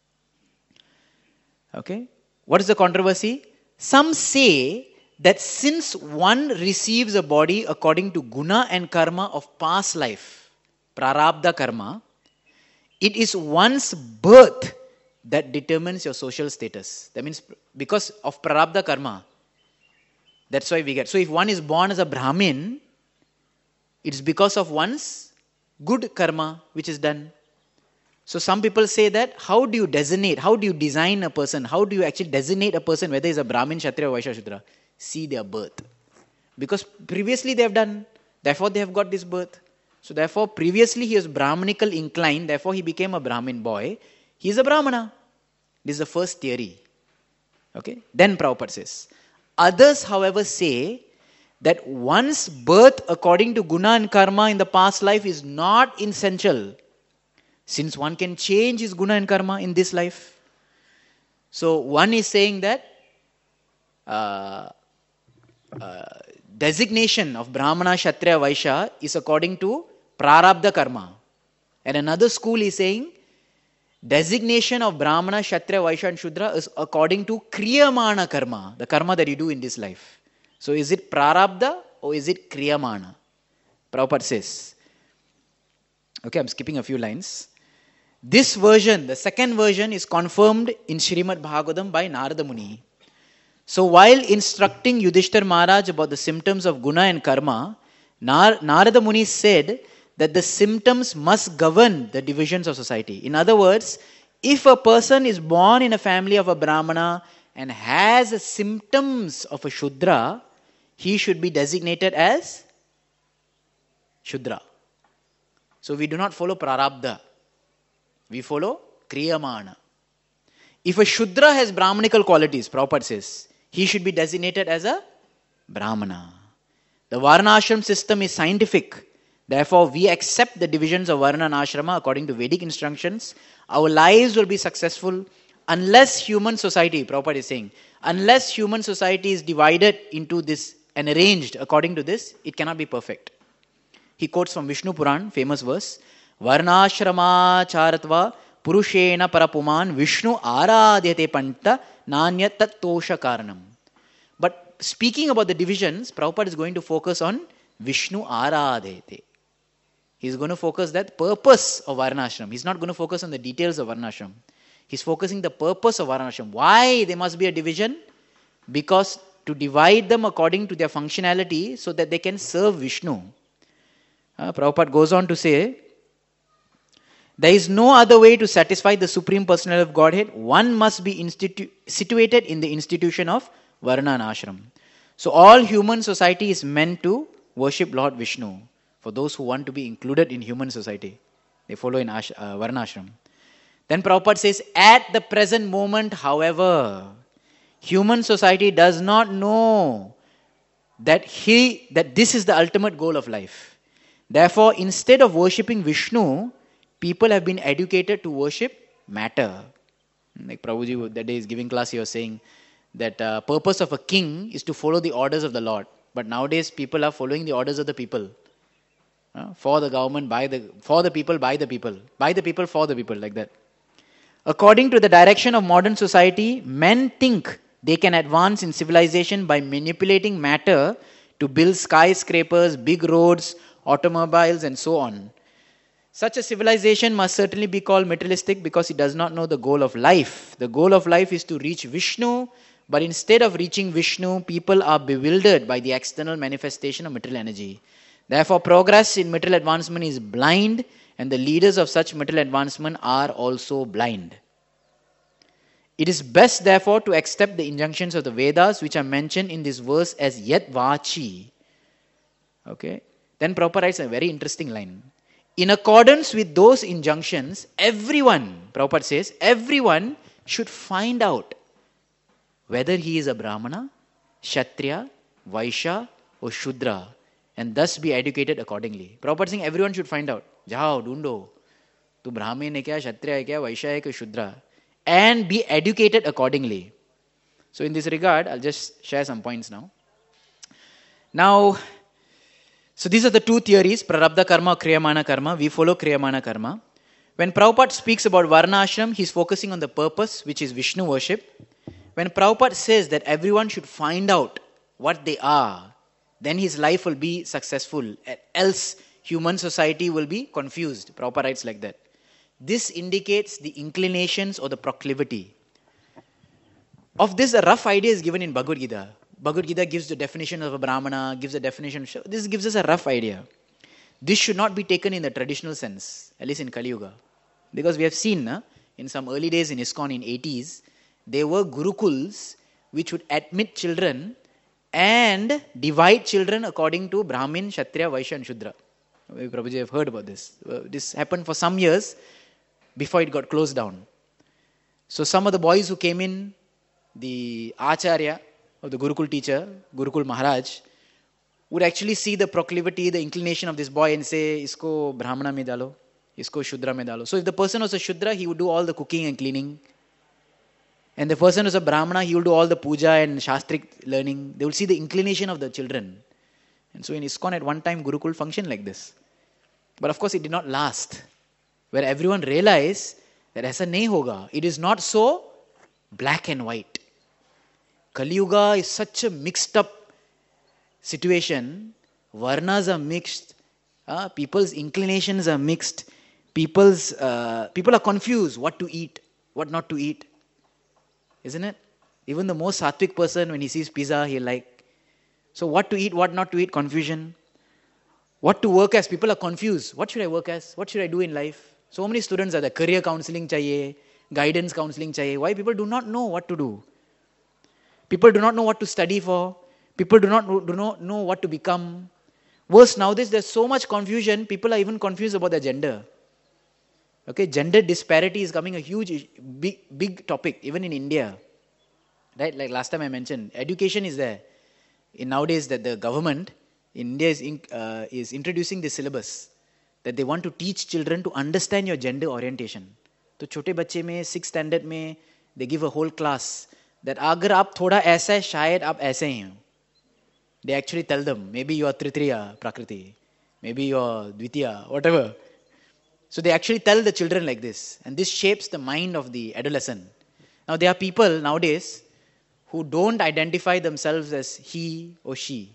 Okay? What is the controversy? Some say that since one receives a body according to guna and karma of past life, prarabdha karma, it is one's birth that determines your social status. That means because of prarabdha karma, that's why we get. So if one is born as a Brahmin, it's because of one's good karma which is done. So some people say that, how do you designate, how do you design a person, how do you actually designate a person whether he's a Brahmin, Kshatriya, Vaishya, Shudra? See their birth. Because previously they have done, therefore they have got this birth. So therefore previously he was Brahmanical inclined, therefore he became a Brahmin boy. He is a Brahmana. This is the first theory. Okay. Then Prabhupada says, others however say that one's birth according to guna and karma in the past life is not essential, since one can change his guna and karma in this life. So one is saying that designation of Brahmana, Kshatriya, Vaishya is according to prarabdha karma. And another school is saying designation of Brahmana, Kshatriya, Vaishya and Shudra is according to kriyamana karma, the karma that you do in this life. So is it prarabdha or is it kriyamana? Prabhupada says, okay, I'm skipping a few lines. This version, the second version, is confirmed in Srimad Bhagavatam by Narada Muni. So while instructing Yudhishthir Maharaj about the symptoms of guna and karma, Narada Muni said that the symptoms must govern the divisions of society. In other words, If a person is born in a family of a Brahmana and has symptoms of a Shudra, he should be designated as Shudra. So we do not follow Prarabdha. We follow Kriyamana. If a Shudra has Brahmanical qualities, Prabhupada says, he should be designated as a Brahmana. The Varnashram system is scientific. Therefore, we accept the divisions of Varna and Ashrama according to Vedic instructions. Our lives will be successful unless human society, Prabhupada is saying, unless human society is divided into this and arranged according to this, it cannot be perfect. He quotes from Vishnu Puran, famous verse, Varnashrama charatva purushena parapuman Vishnu aradhyate panta nanya tattosha karanam. But speaking about the divisions, Prabhupada is going to focus on Vishnu aradhyate. He is going to focus that purpose of Varnashram. He's not going to focus on the details of Varnashram. He's focusing the purpose of Varnashram. Why there must be a division? Because to divide them according to their functionality so that they can serve Vishnu. Prabhupada goes on to say, there is no other way to satisfy the Supreme Personality of Godhead. One must be situated in the institution of Varna and Ashram. So all human society is meant to worship Lord Vishnu. For those who want to be included in human society, they follow in Varna Ashram. Then Prabhupada says, at the present moment, however, human society does not know that this is the ultimate goal of life. Therefore, instead of worshipping Vishnu, people have been educated to worship matter. Like Prabhuji that day is giving class, he was saying that purpose of a king is to follow the orders of the Lord. But nowadays, people are following the orders of the people. For the government, for the people, by the people. By the people, for the people, like that. According to the direction of modern society, men think they can advance in civilization by manipulating matter to build skyscrapers, big roads, automobiles, and so on. Such a civilization must certainly be called materialistic because it does not know the goal of life. The goal of life is to reach Vishnu, but instead of reaching Vishnu, people are bewildered by the external manifestation of material energy. Therefore, progress in material advancement is blind, and the leaders of such material advancement are also blind. It is best, therefore, to accept the injunctions of the Vedas, which are mentioned in this verse as Yat Vachi. Okay. Then Prabhupada writes a very interesting line. In accordance with those injunctions, everyone, Prabhupada says, everyone should find out whether he is a Brahmana, Kshatriya, Vaishya, or Shudra, and thus be educated accordingly. Prabhupada saying everyone should find out. Jao, dundo. Tu Brahmin hai kya, Kshatriya hai kya, Vaishya hai kya, Shudra. And be educated accordingly. So in this regard, I'll just share some points now. Now, so these are the two theories, Prarabdha Karma or Kriyamana Karma. We follow Kriyamana Karma. When Prabhupada speaks about Varnashram, he's focusing on the purpose, which is Vishnu worship. When Prabhupada says that everyone should find out what they are, then his life will be successful. Else, human society will be confused. Prabhupada writes like that. This indicates the inclinations or the proclivity. Of this, a rough idea is given in Bhagavad Gita. Bhagavad Gita gives the definition of a Brahmana, gives a definition. This gives us a rough idea. This should not be taken in the traditional sense, at least in Kali Yuga. Because we have seen, in some early days in ISKCON in 80s, there were gurukuls which would admit children and divide children according to Brahmin, Kshatriya, Vaishya and Shudra. Prabhuji have heard about this. This happened for some years before it got closed down. So some of the boys who came in, the Acharya or the Gurukul teacher, Gurukul Maharaj, would actually see the proclivity, the inclination of this boy and say, isko Brahmana mein dalo, isko Shudra mein dalo. So if the person was a Shudra, he would do all the cooking and cleaning. And the person who's a Brahmana, he will do all the puja and shastric learning. They will see the inclination of the children. And so in ISKCON at one time, Gurukul functioned like this. But of course, it did not last. Where everyone realized that aisa nahi hoga. It is not so black and white. Kali Yuga is such a mixed up situation. Varnas are mixed. People's inclinations are mixed. People are confused what to eat, what not to eat. Isn't it? Even the most sattvic person, when he sees pizza, he'll like. So what to eat, what not to eat, confusion. What to work as, people are confused. What should I work as? What should I do in life? So many students are there. Career counseling chahiye, guidance counseling chahiye. Why? People do not know what to do. People do not know what to study for. People do not know what to become. Worse, nowadays there's so much confusion, people are even confused about their gender. Okay, gender disparity is becoming a huge, big topic, even in India. Right, like last time I mentioned, education is there. Nowadays that the government in India is introducing this syllabus that they want to teach children to understand your gender orientation. तो छोटे बच्चे में 6th standard में they give a whole class that अगर आप थोड़ा ऐसा है शायद आप ऐसे ही हो. They actually tell them, maybe you are Tritriya Prakriti, maybe you are Dvitiya, whatever. So they actually tell the children like this, and this shapes the mind of the adolescent. Now there are people nowadays who don't identify themselves as he or she.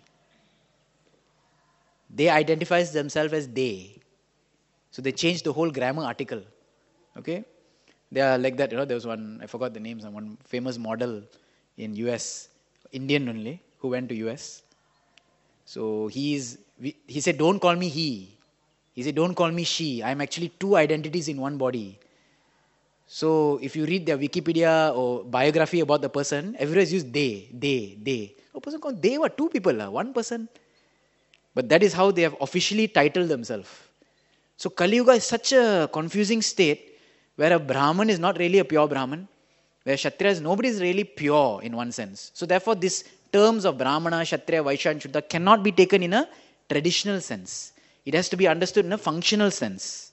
They identify themselves as they. So they change the whole grammar article. Okay? They are like that, there was one, I forgot the name, one famous model in US, Indian only, who went to US. So he said, don't call me he. He said, don't call me she. I'm actually two identities in one body. So if you read their Wikipedia or biography about the person, everywhere is used they. A person called they were two people, one person. But that is how they have officially titled themselves. So Kali Yuga is such a confusing state where a Brahman is not really a pure Brahman, where Kshatriya is nobody is really pure in one sense. So therefore these terms of Brahmana, Kshatriya, Vaishya and Shuddha cannot be taken in a traditional sense. It has to be understood in a functional sense.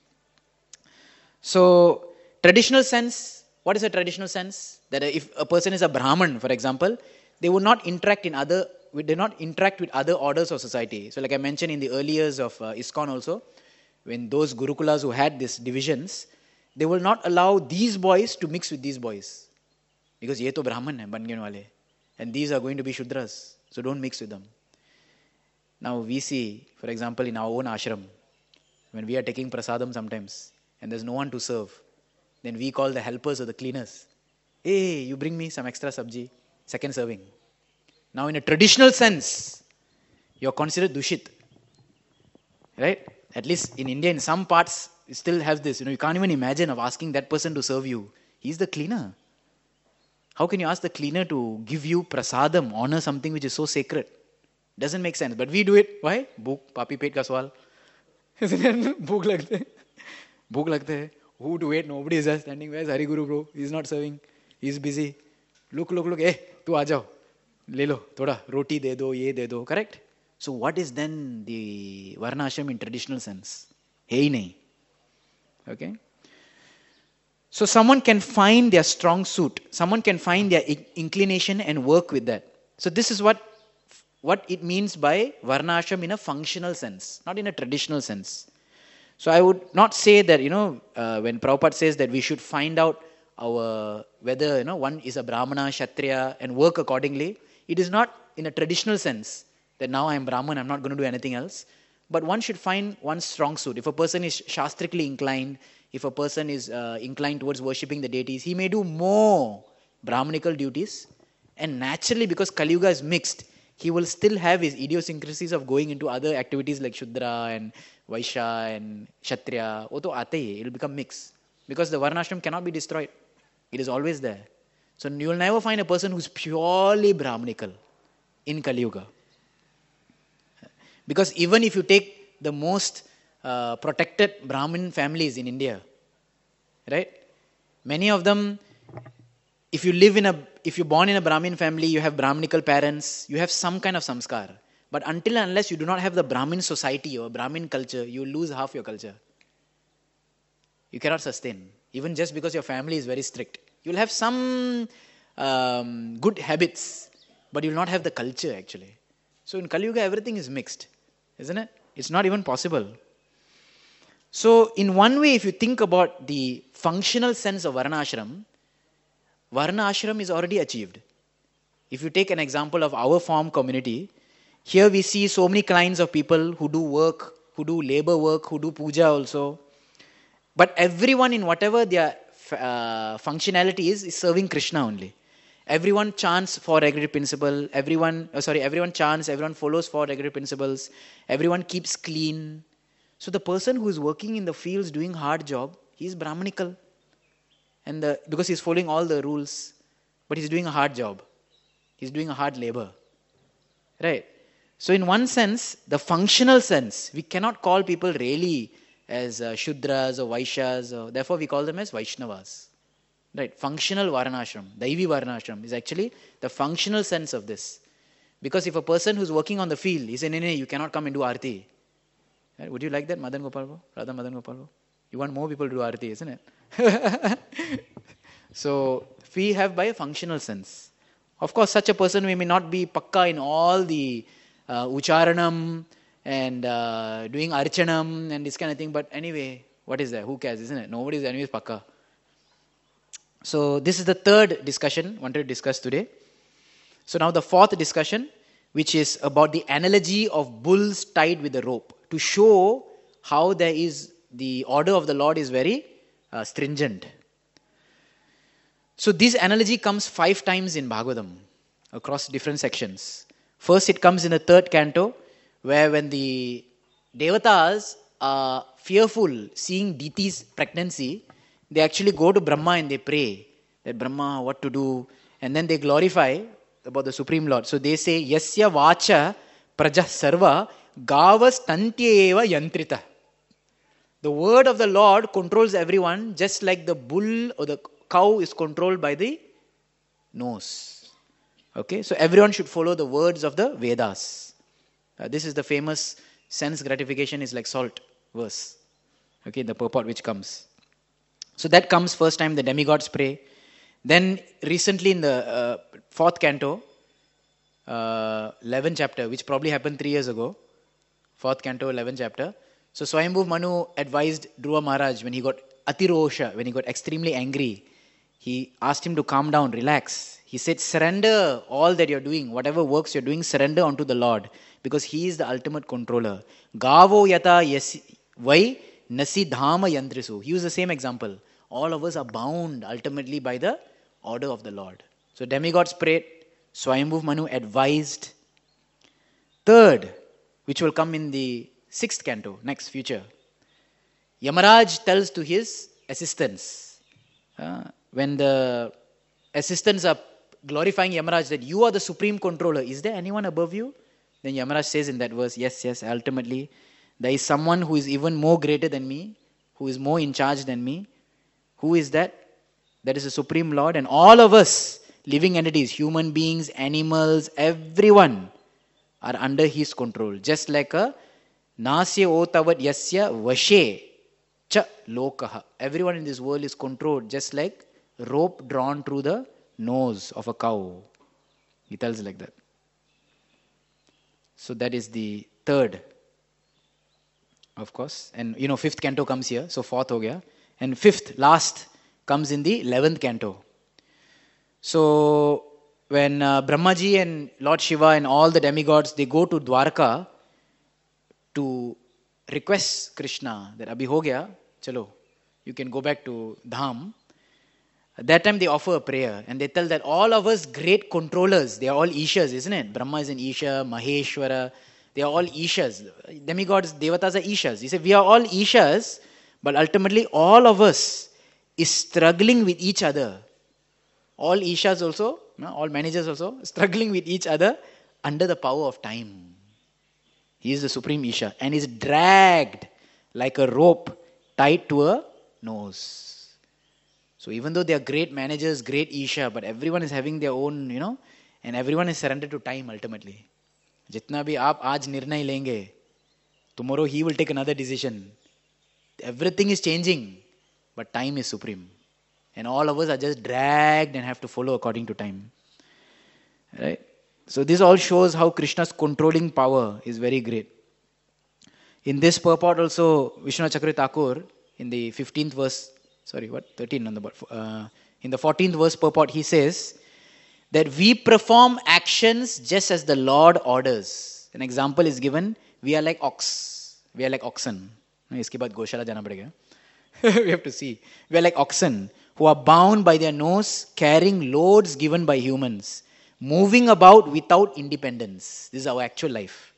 So traditional sense, what is a traditional sense? That if a person is a Brahman, for example, they will not interact with other orders of society. So like I mentioned in the early years of ISKCON also, when those Gurukulas who had these divisions, they will not allow these boys to mix with these boys. Because ye to Brahman hai, Bangen wale. And these are going to be Shudras. So don't mix with them. Now we see, for example, in our own ashram, when we are taking prasadam sometimes, and there's no one to serve, then we call the helpers or the cleaners. Hey, you bring me some extra sabji, second serving. Now in a traditional sense, you're considered dushit. Right? At least in India, in some parts, you still have this. You can't even imagine of asking that person to serve you. He's the cleaner. How can you ask the cleaner to give you prasadam, honor something which is so sacred? Doesn't make sense. But we do it. Why? Bhook, papi pet ka swal. Isn't it? Bhook lagte. Bhook lagte hai. Who to wait? Nobody is there standing. Where's Hari Guru bro? He's not serving. He's busy. Look. Hey, tu aa jao. Le lo. Thoda roti de do, ye de do. Correct? So what is then the Varnashram in traditional sense? Hey nahi. Okay? So someone can find their strong suit. Someone can find their inclination and work with that. So this is what it means by Varnashram in a functional sense, not in a traditional sense. So I would not say that, when Prabhupada says that we should find out whether, one is a Brahmana, Kshatriya and work accordingly. It is not in a traditional sense that now I am Brahman, I'm not going to do anything else. But one should find one's strong suit. If a person is shastrically inclined, if a person is inclined towards worshipping the deities, he may do more Brahmanical duties. And naturally, because Kali Yuga is mixed, he will still have his idiosyncrasies of going into other activities like Shudra and Vaishya and Kshatriya. It will become mixed. Because the Varnashram cannot be destroyed. It is always there. So you will never find a person who is purely Brahmanical in Kali Yuga. Because even if you take the most protected Brahmin families in India, right? Many of them, if you're born in a Brahmin family, you have Brahminical parents, you have some kind of samskar. But until and unless you do not have the Brahmin society or Brahmin culture, you will lose half your culture. You cannot sustain. Even just because your family is very strict. You will have some good habits, but you will not have the culture actually. So in Kali Yuga, everything is mixed. Isn't it? It's not even possible. So in one way, if you think about the functional sense of Varna Ashram is already achieved. If you take an example of our farm community, here we see so many kinds of people who do work, who do labor work, who do puja also. But everyone in whatever their functionality is serving Krishna only. Everyone chants for regulatory principle. Everyone chants, everyone follows for regulatory principles. Everyone keeps clean. So the person who is working in the fields doing hard job, he is Brahmanical. and because he's following all the rules, but he's doing a hard job. He's doing a hard labor. Right? So in one sense, the functional sense, we cannot call people really as Shudras or Vaishyas, therefore we call them as Vaishnavas. Right? Functional Varnashram, Daivi Varnashram is actually the functional sense of this. Because if a person who's working on the field, he says, no, you cannot come and do Arti. Right? Would you like that, Madan Gopal? Radha Madan Gopal? You want more people to do Arti, isn't it? So, we have by a functional sense. Of course, such a person may not be pakka in all the ucharanam and doing archanam and this kind of thing, but anyway, what is that? Who cares, isn't it? Nobody is anyways pakka. So, this is the third discussion I wanted to discuss today. So, now the fourth discussion, which is about the analogy of bulls tied with a rope, to show how there is the order of the Lord is very stringent. So this analogy comes 5 times in Bhagavatam across different sections. First it comes in the 3rd canto, where when the Devatas are fearful seeing Diti's pregnancy, they actually go to Brahma and they pray that Brahma, what to do, and then they glorify about the Supreme Lord. So they say, Yasya vacha praja sarva gavas tantyeva yantrita. The word of the Lord controls everyone, just like the bull or the cow is controlled by the nose. Okay, so everyone should follow the words of the Vedas. This is the famous sense gratification is like salt verse. Okay, the purport which comes. So that comes first time the demigods pray. Then recently in the 4th canto, 11th chapter, which probably happened 3 years ago, 4th canto, 11th chapter. So Swayambhu Manu advised Dhruva Maharaj when he got atirosha, when he got extremely angry. He asked him to calm down, relax. He said, surrender all that you're doing, whatever works you're doing, surrender unto the Lord, because He is the ultimate controller. Gavo yata vai nasi dhama yantrisu. He used the same example. All of us are bound ultimately by the order of the Lord. So demigods prayed, Swayambhu Manu advised. Third, which will come in the 6th canto, next future. Yamaraj tells to his assistants, when the assistants are glorifying Yamaraj that you are the supreme controller, is there anyone above you? Then Yamaraj says in that verse, yes, ultimately, there is someone who is even more greater than me, who is more in charge than me. Who is that? That is the Supreme Lord, and all of us, living entities, human beings, animals, everyone are under His control. Just like a nasya otavat yasya vashe cha lokaha. Everyone in this world is controlled just like rope drawn through the nose of a cow. He tells like that. So that is the 3rd, of course. And 5th canto comes here, so 4th ho gaya. And 5th, last, comes in the 11th canto. So when Brahmaji and Lord Shiva and all the demigods, they go to Dwarka to request Krishna that abhi ho gaya, chalo, you can go back to Dham. At that time they offer a prayer and they tell that all of us great controllers, they are all Ishas, isn't it? Brahma is an Isha, Maheshwara, they are all Ishas. Demigods, Devatas are Ishas. He said, we are all Ishas, but ultimately all of us is struggling with each other. All Ishas also, all managers also, struggling with each other under the power of time. He is the Supreme Isha and is dragged like a rope tied to a nose. So even though they are great managers, great Isha, but everyone is having their own, and everyone is surrendered to time ultimately. Jitna bhi aap aaj nirnay lenge, tomorrow he will take another decision. Everything is changing, but time is supreme. And all of us are just dragged and have to follow according to time. Right? So this all shows how Krishna's controlling power is very great. In this purport also, Vishwanath Chakravarti Thakur, in the 15th verse, 13 on the in the 14th verse purport, he says that we perform actions just as the Lord orders. An example is given, we are like oxen. Iske baad Goshala jana padega. We have to see. We are like oxen who are bound by their nose, carrying loads given by humans, moving about without independence. This is our actual life.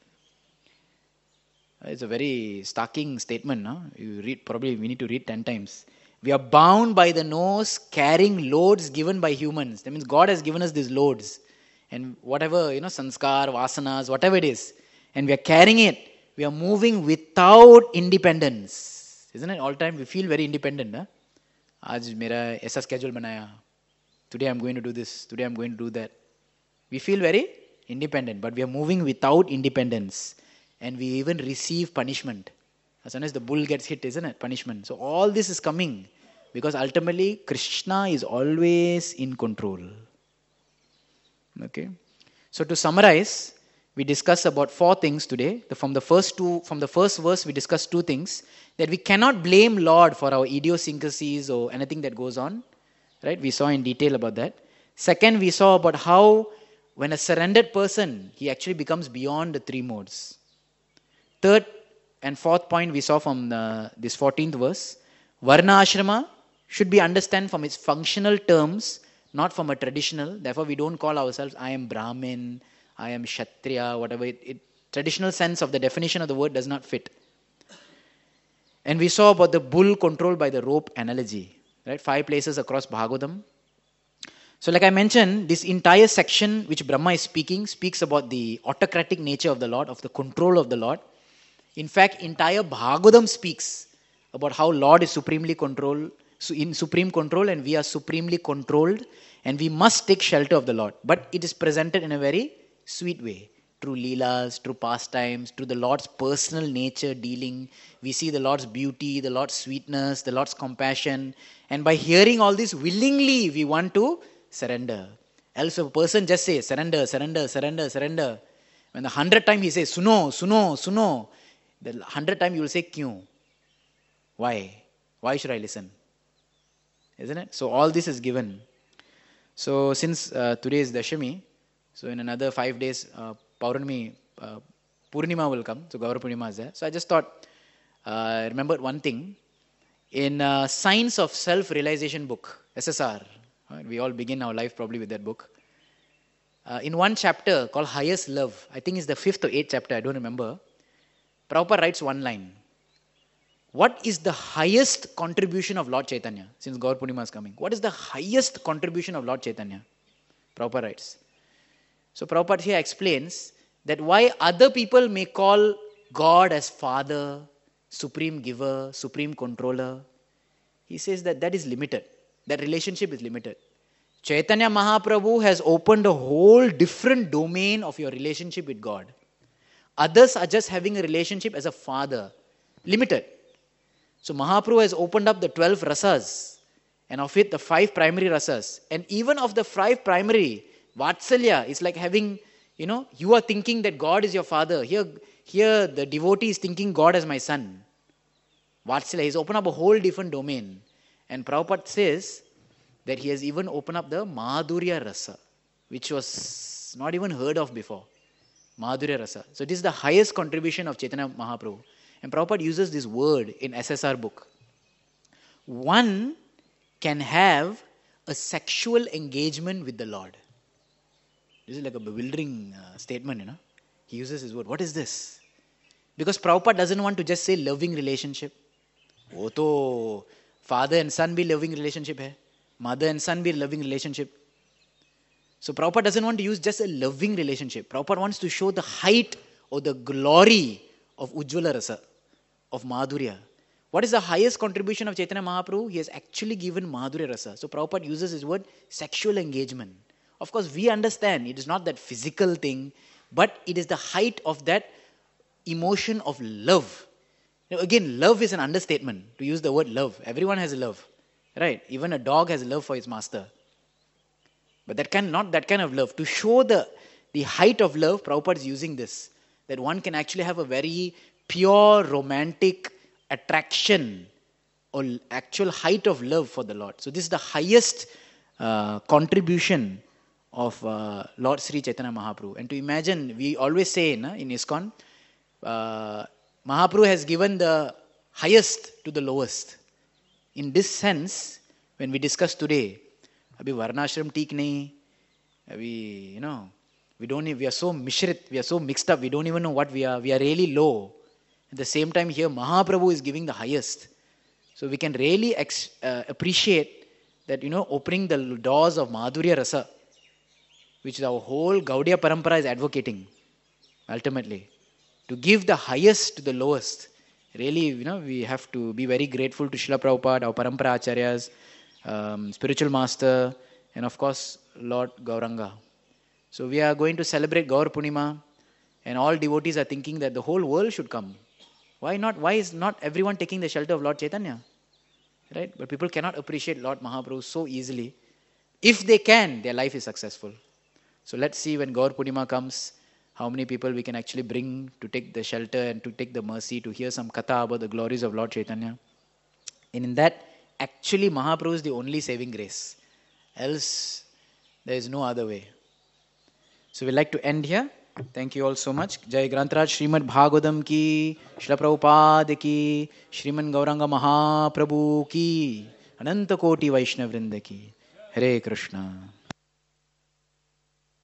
It's a very starking statement. No? You read, probably we need to read 10 times. We are bound by the nose, carrying loads given by humans. That means God has given us these loads. And whatever, sanskar, vasanas, whatever it is. And we are carrying it. We are moving without independence. Isn't it? All time we feel very independent. Huh? आज मेरा ऐसा schedule बनाया. Today I'm going to do this. Today I'm going to do that. We feel very independent, but we are moving without independence. And we even receive punishment. As soon as the bull gets hit, isn't it? Punishment. So all this is coming because ultimately Krishna is always in control. Okay. So to summarize, we discussed about 4 things today. From the first verse, we discussed 2 things. That we cannot blame Lord for our idiosyncrasies or anything that goes on. Right? We saw in detail about that. Second, we saw about how when a surrendered person, he actually becomes beyond the 3 modes. Third and fourth point we saw from this 14th verse. Varna ashrama should be understood from its functional terms, not from a traditional. Therefore, we don't call ourselves, I am Brahmin, I am Kshatriya, whatever. Traditional sense of the definition of the word does not fit. And we saw about the bull controlled by the rope analogy. Right? 5 places across Bhagavatam. So like I mentioned, this entire section which Brahma is speaking speaks about the autocratic nature of the Lord, of the control of the Lord. In fact, entire Bhagavatam speaks about how Lord is supremely controlled, in supreme control, and we are supremely controlled, and we must take shelter of the Lord. But it is presented in a very sweet way, through leelas, through pastimes, through the Lord's personal nature dealing. We see the Lord's beauty, the Lord's sweetness, the Lord's compassion, and by hearing all this willingly, we want to surrender. Else if a person just says, surrender, surrender, surrender, surrender. When the 100th time he says, suno, suno, suno, the 100th time you will say, kyun? Why? Why should I listen? Isn't it? So all this is given. So since today is Dashami, so in another 5 days, Purnima will come. So Gaura Purnima is there. So I just thought, I remembered one thing. In Science of Self-Realization book, SSR, we all begin our life probably with that book. In one chapter called Highest Love, I think it's the 5th or 8th chapter, I don't remember, Prabhupada writes one line. What is the highest contribution of Lord Chaitanya? Since Gaur Purnima is coming. What is the highest contribution of Lord Chaitanya? Prabhupada writes. So Prabhupada here explains that why other people may call God as Father, Supreme Giver, Supreme Controller. He says that that is limited. That relationship is limited. Chaitanya Mahaprabhu has opened a whole different domain of your relationship with God. Others are just having a relationship as a father. Limited. So Mahaprabhu has opened up the 12 rasas, and of it the 5 primary rasas. And even of the 5 primary, Vatsalya is like having, you are thinking that God is your father. Here the devotee is thinking God as my son. Vatsalya, he's opened up a whole different domain. And Prabhupada says that he has even opened up the Madhurya Rasa, which was not even heard of before. Madhurya Rasa. So this is the highest contribution of Chaitanya Mahaprabhu. And Prabhupada uses this word in SSR book. One can have a sexual engagement with the Lord. This is like a bewildering statement, He uses his word. What is this? Because Prabhupada doesn't want to just say loving relationship. Oh, to father and son be loving relationship hai. Mother and son be loving relationship. So Prabhupada doesn't want to use just a loving relationship. Prabhupada wants to show the height or the glory of Ujjvala Rasa, of Madhurya. What is the highest contribution of Chaitanya Mahaprabhu? He has actually given Madhurya Rasa. So Prabhupada uses his word sexual engagement. Of course, we understand it is not that physical thing, but it is the height of that emotion of love. Again, love is an understatement to use the word love. Everyone has a love, right? Even a dog has a love for its master. But not that kind of love. To show the height of love, Prabhupada is using this. That one can actually have a very pure, romantic attraction or actual height of love for the Lord. So this is the highest contribution of Lord Sri Chaitanya Mahaprabhu. And to imagine, we always say in ISKCON, Mahaprabhu has given the highest to the lowest. In this sense, when we discuss today, abhi varnashram theek nahi, we are so mishrit, we are so mixed up, we don't even know what we are really low. At the same time here, Mahaprabhu is giving the highest. So we can really appreciate that, opening the doors of Madhurya Rasa, which our whole Gaudiya Parampara is advocating, ultimately, to give the highest to the lowest. Really, we have to be very grateful to Srila Prabhupada, our Parampara Acharyas, spiritual master, and of course, Lord Gauranga. So we are going to celebrate Gaur Purnima, and all devotees are thinking that the whole world should come. Why not? Why is not everyone taking the shelter of Lord Chaitanya? Right? But people cannot appreciate Lord Mahaprabhu so easily. If they can, their life is successful. So let's see when Gaur Purnima comes, how many people we can actually bring to take the shelter and to take the mercy, to hear some katha about the glories of Lord Chaitanya. And in that, actually Mahaprabhu is the only saving grace. Else, there is no other way. So we like to end here. Thank you all so much. Jai Grantaraj Srimad Bhagavatam ki, Srila Prabhupada ki, Sriman Gauranga Mahaprabhu ki, Ananta Koti Vaishnav Vrinda ki. Hare Krishna.